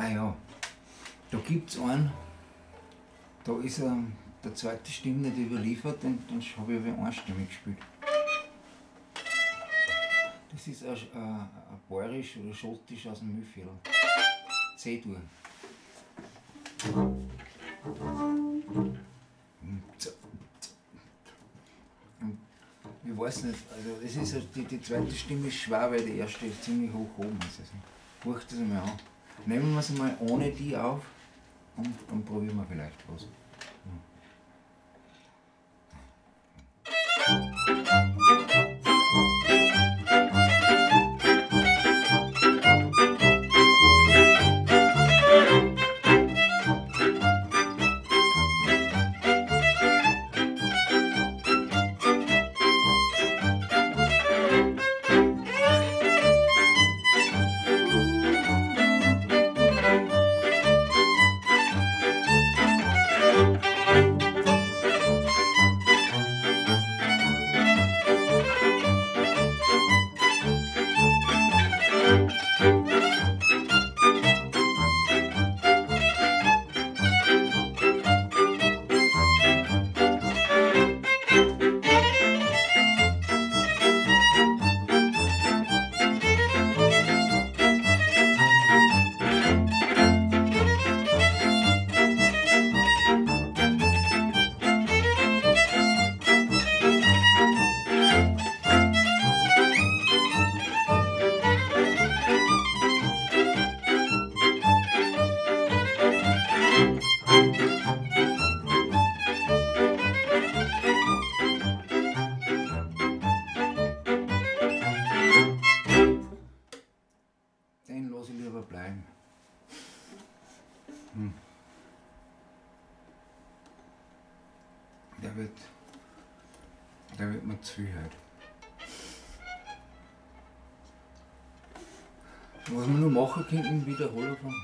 Ah ja, da gibt es einen, da ist der zweite Stimme nicht überliefert und dann habe ich aber einstimmig gespielt. Das ist ein bayerisch oder schottisch aus dem Mühlviertel. C-Dur. Ich weiß nicht, also das ist die zweite Stimme ist schwer, weil die erste ist ziemlich hoch oben ist. Also, horcht das einmal an. Nehmen wir es einmal ohne die auf und dann probieren wir vielleicht was. Den lasse ich lieber bleiben. Der wird mir zu viel heute. Was wir nur machen könnten, wiederholen von.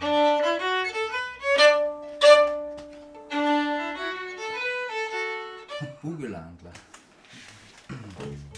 Bugelandler.